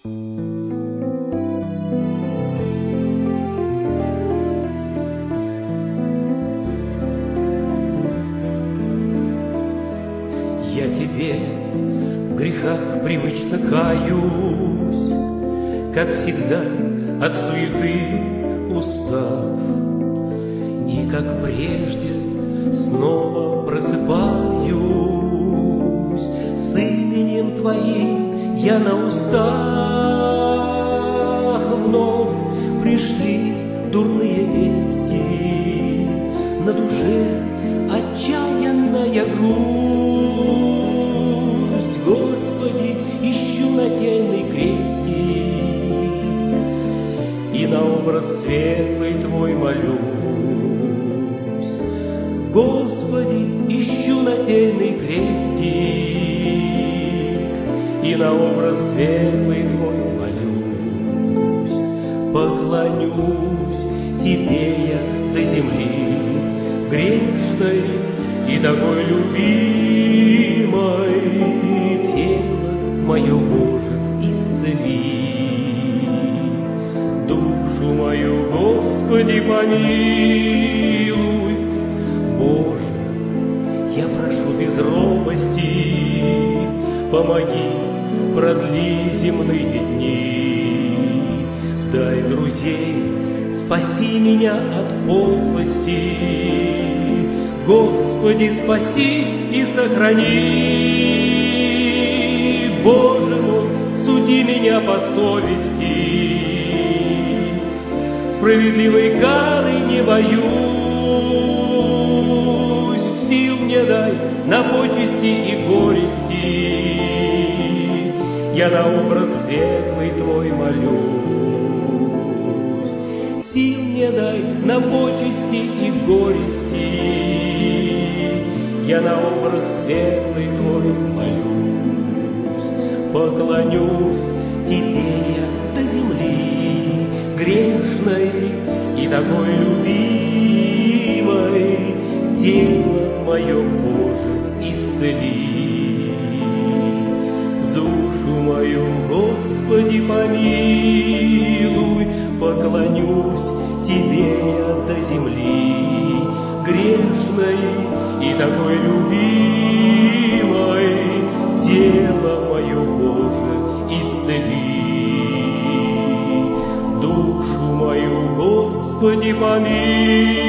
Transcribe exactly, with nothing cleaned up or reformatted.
Я тебе в грехах привычно каюсь, как всегда от суеты устав, и как прежде снова просыпаюсь с именем Твоим я на устах. Вновь пришли дурные вести, на душе отчаянная грусть. Господи, ищу нательный крестик, и на образ светлый Твой молюсь. Господи, ищу нательный крестик, и на образ светлый Твой молюсь. Поклонюсь Тебе я до земли грешной и такой любимой. Тело мое, Боже, исцели, душу мою, Господи, помилуй. Боже, я прошу без робости, помоги, продли земные дни. Дай друзей, спаси меня от подлости. Господи, спаси и сохрани. Боже мой, суди меня по совести, справедливой кары не боюсь. Сил мне дай на почести и горести, я на образ светлый Твой молюсь. Сил мне дай на почести и горести, я на образ светлый Твой молюсь. Поклонюсь Тебе я до земли грешной и такой любимой. Тело мое, Боже, исцели, душу мою, Господи, помилуй. Поклонюсь Тебе я до земли грешной и такой любимой. Тело мое, Боже, исцели, душу мою, Господи, помилуй.